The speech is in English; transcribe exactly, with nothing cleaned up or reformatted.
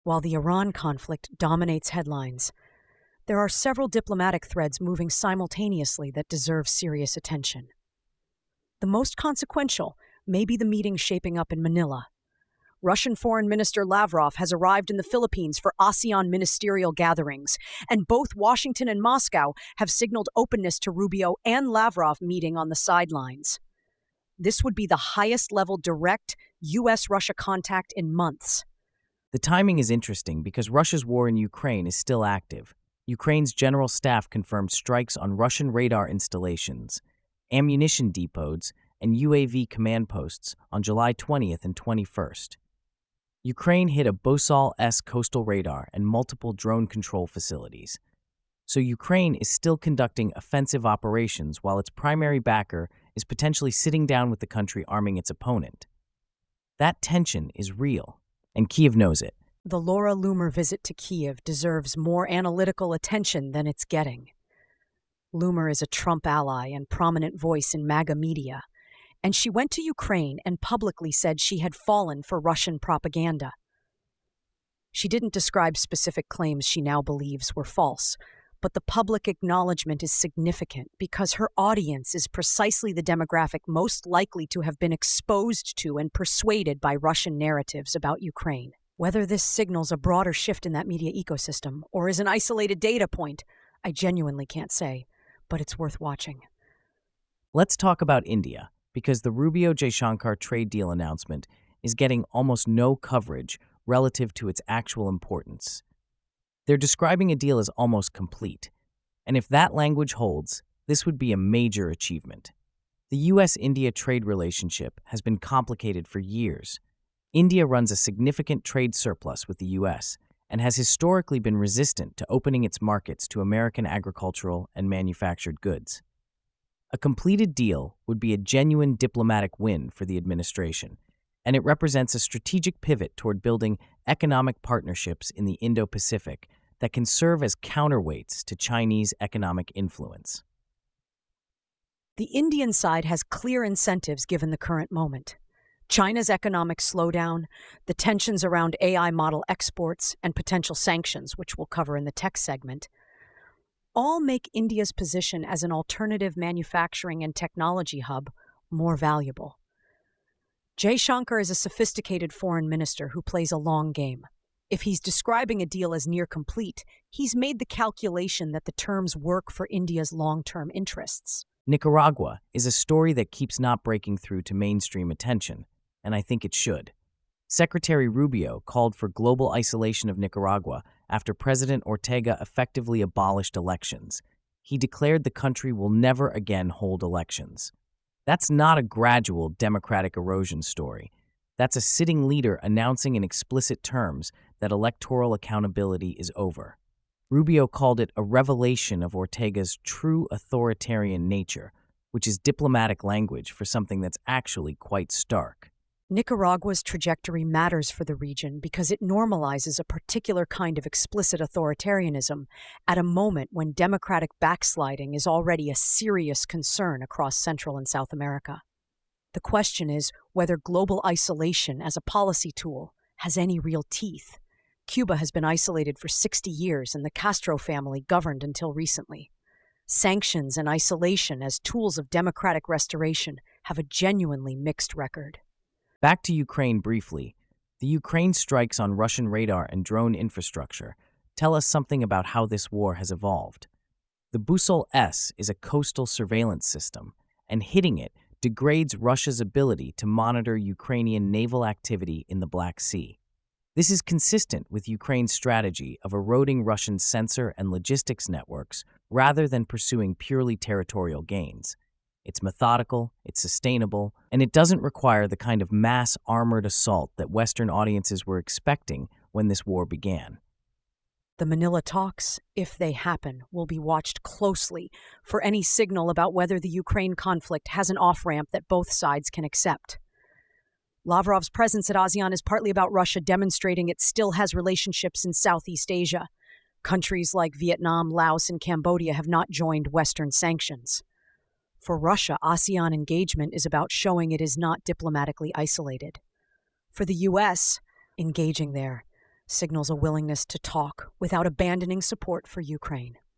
While the Iran conflict dominates headlines, there are several diplomatic threads moving simultaneously that deserve serious attention. The most consequential may be the meeting shaping up in Manila. Russian Foreign Minister Lavrov has arrived in the Philippines for ASEAN ministerial gatherings, and both Washington and Moscow have signaled openness to Rubio and Lavrov meeting on the sidelines. This would be the highest-level direct U S Russia contact in months. The timing is interesting because Russia's war in Ukraine is still active. Ukraine's general staff confirmed strikes on Russian radar installations, ammunition depots, and U A V command posts on July twentieth and twenty-first. Ukraine hit a Bosal-S coastal radar and multiple drone control facilities. So Ukraine is still conducting offensive operations while its primary backer is potentially sitting down with the country arming its opponent. That tension is real, and Kyiv knows it. The Laura Loomer visit to Kyiv deserves more analytical attention than it's getting. Loomer is a Trump ally and prominent voice in MAGA media, and she went to Ukraine and publicly said she had fallen for Russian propaganda. She didn't describe specific claims she now believes were false, but the public acknowledgement is significant because her audience is precisely the demographic most likely to have been exposed to and persuaded by Russian narratives about Ukraine. Whether this signals a broader shift in that media ecosystem or is an isolated data point, I genuinely can't say, but it's worth watching. Let's talk about India, because the Rubio-Jaishankar trade deal announcement is getting almost no coverage relative to its actual importance. They're describing a deal as almost complete, and if that language holds, this would be a major achievement. The U S India trade relationship has been complicated for years. India runs a significant trade surplus with the U S and has historically been resistant to opening its markets to American agricultural and manufactured goods. A completed deal would be a genuine diplomatic win for the administration, and it represents a strategic pivot toward building economic partnerships in the Indo-Pacific that can serve as counterweights to Chinese economic influence. The Indian side has clear incentives given the current moment. China's economic slowdown, the tensions around A I model exports, and potential sanctions, which we'll cover in the tech segment, all make India's position as an alternative manufacturing and technology hub more valuable. Jaishankar is a sophisticated foreign minister who plays a long game. If he's describing a deal as near complete, he's made the calculation that the terms work for India's long-term interests. Nicaragua is a story that keeps not breaking through to mainstream attention, and I think it should. Secretary Rubio called for global isolation of Nicaragua after President Ortega effectively abolished elections. He declared the country will never again hold elections. That's not a gradual democratic erosion story. That's a sitting leader announcing in explicit terms that electoral accountability is over. Rubio called it a revelation of Ortega's true authoritarian nature, which is diplomatic language for something that's actually quite stark. Nicaragua's trajectory matters for the region because it normalizes a particular kind of explicit authoritarianism at a moment when democratic backsliding is already a serious concern across Central and South America. The question is whether global isolation as a policy tool has any real teeth. Cuba has been isolated for sixty years, and the Castro family governed until recently. Sanctions and isolation as tools of democratic restoration have a genuinely mixed record. Back to Ukraine briefly. The Ukraine strikes on Russian radar and drone infrastructure tell us something about how this war has evolved. The Bosal-S is a coastal surveillance system, and hitting it degrades Russia's ability to monitor Ukrainian naval activity in the Black Sea. This is consistent with Ukraine's strategy of eroding Russian sensor and logistics networks rather than pursuing purely territorial gains. It's methodical, it's sustainable, and it doesn't require the kind of mass armored assault that Western audiences were expecting when this war began. The Manila talks, if they happen, will be watched closely for any signal about whether the Ukraine conflict has an off-ramp that both sides can accept. Lavrov's presence at ASEAN is partly about Russia demonstrating it still has relationships in Southeast Asia. Countries like Vietnam, Laos, and Cambodia have not joined Western sanctions. For Russia, ASEAN engagement is about showing it is not diplomatically isolated. For the U S, engaging there signals a willingness to talk without abandoning support for Ukraine.